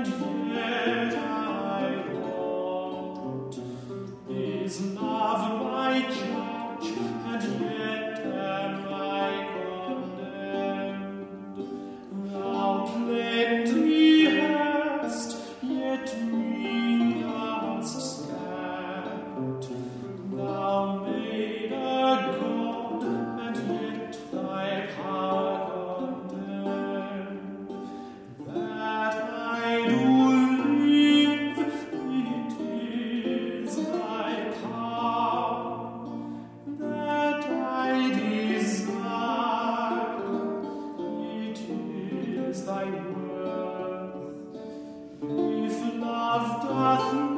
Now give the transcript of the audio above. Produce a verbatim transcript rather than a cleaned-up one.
and yet I want. Is love my judge, and yet am I condemned? Thou plenty hast, yet me hast scant. Thou made a God, and yet thy power condemned. That I do live, it is thy power. That I desire, it is thy worth. If love doth